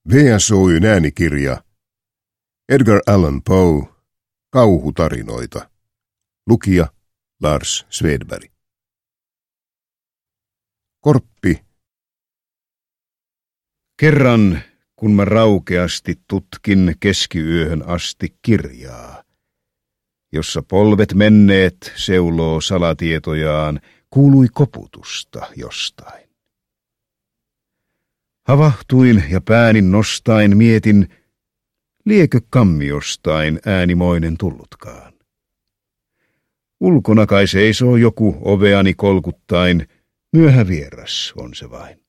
VSOY:n äänikirja Edgar Allan Poe, kauhutarinoita. Lukija Lars Svedberg. Korppi. Kerran, kun mä raukeasti tutkin keskiyöhön asti kirjaa, jossa polvet menneet seuloo salatietojaan, kuului koputusta jostain. Havahtuin ja päänin nosttain mietin, liekö kammiostain äänimoinen tullutkaan. Ulkona kai seisoo joku oveani kolkuttain, myöhä vieras on se vain.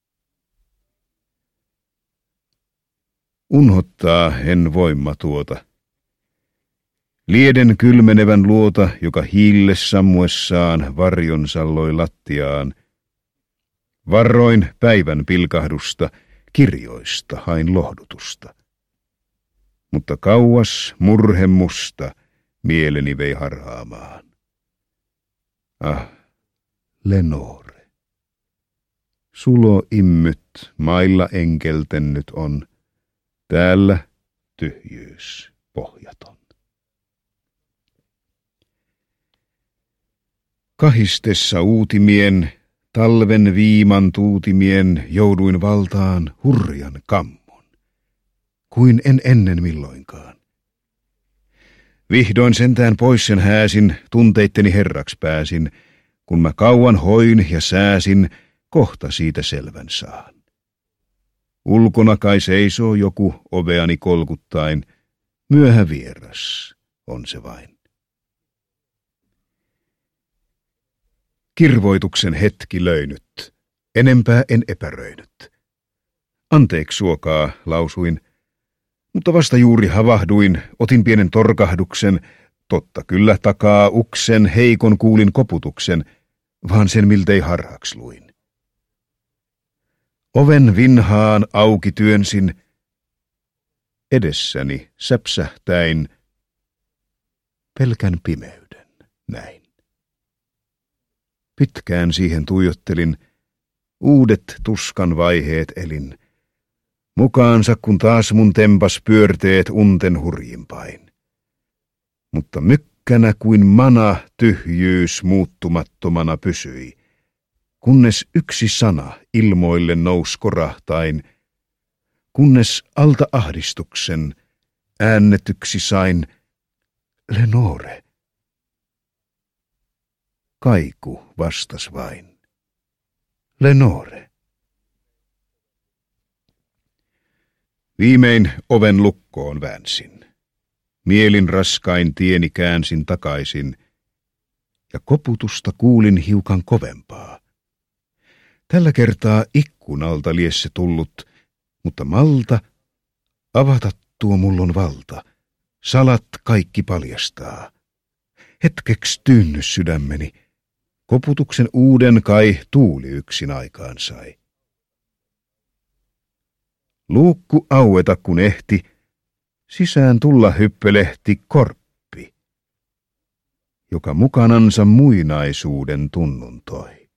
Unhottaa en voima tuota. Lieden kylmenevän luota, joka hiille sammuessaan varjonsa loi lattiaan. Varroin päivän pilkahdusta, kirjoista hain lohdutusta. Mutta kauas murhe musta mieleni vei harhaamaan. Ah, Lenore. Sulo immyt mailla enkeltennyt on, täällä tyhjyys pohjaton. Kahistessa uutimien, talven viiman tuutimien jouduin valtaan hurjan kammon, kuin en ennen milloinkaan. Vihdoin sentään pois sen hääsin, tunteitteni herraksi pääsin, kun mä kauan hoin ja sääsin, kohta siitä selvän saan. Ulkona kai seisoo joku oveani kolkuttain, myöhä vieras on se vain. Kirvoituksen hetki löynyt, enempää en epäröinyt. Anteeksi suokaa, lausuin, mutta vasta juuri havahduin, otin pienen torkahduksen, totta kyllä takaa uksen, heikon kuulin koputuksen, vaan sen miltei harhaksi luin. Oven vinhaan auki työnsin, edessäni säpsähtäin, pelkän pimeyden näin. Pitkään siihen tuijottelin, uudet tuskan vaiheet elin, mukaansa kun taas mun tempas pyörteet unten hurjimpain. Mutta mykkänä kuin mana tyhjyys muuttumattomana pysyi, kunnes yksi sana ilmoille nous korahtain, kunnes alta ahdistuksen äännetyksi sain Lenore. Kaiku vastas vain. Lenore. Viimein oven lukkoon väänsin. Mielin raskain tieni käänsin takaisin, ja koputusta kuulin hiukan kovempaa. Tällä kertaa ikkunalta liesse tullut, mutta malta, avata tuo mullon valta, salat kaikki paljastaa. Hetkeksi tyynnys sydämeni, koputuksen uuden kai tuuli yksin aikaan sai. Luukku aueta kun ehti, sisään tulla hyppelehti korppi, joka mukanansa muinaisuuden tunnun toi.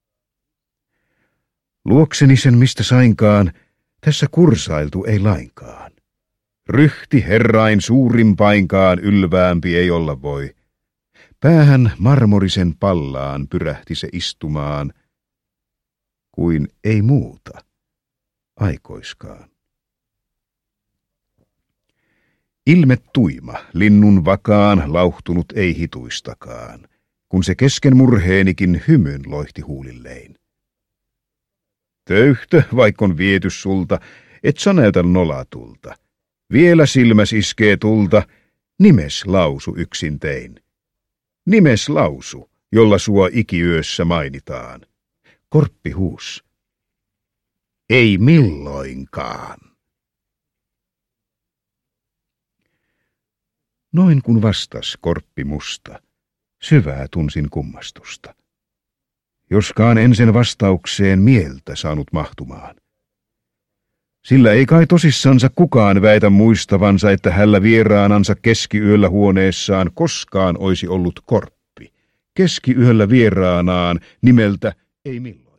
Luokseni sen mistä sainkaan, tässä kursailtu ei lainkaan. Ryhti herrain suurimpainkaan ylväämpi ei olla voi. Päähän marmorisen pallaan pyrähti se istumaan, kuin ei muuta aikoiskaan. Ilme tuima, linnun vakaan, lauhtunut ei hituistakaan, kun se kesken murheenikin hymyn loihti huulillein. Töyhtö, vaikkon viety sulta, et sä näytä nolatulta. Vielä silmäs iskee tulta, nimes lausu yksin tein. Nimes lausu, jolla sua ikiyössä mainitaan. Korppi huus. Ei milloinkaan. Noin kun vastas korppi musta, syvää tunsin kummastusta. Joskaan en sen vastaukseen mieltä saanut mahtumaan. Sillä ei kai tosissansa kukaan väitä muistavansa, että hällä vieraanansa keskiyöllä huoneessaan koskaan olisi ollut korppi. Keskiyöllä vieraanaan nimeltä ei milloin.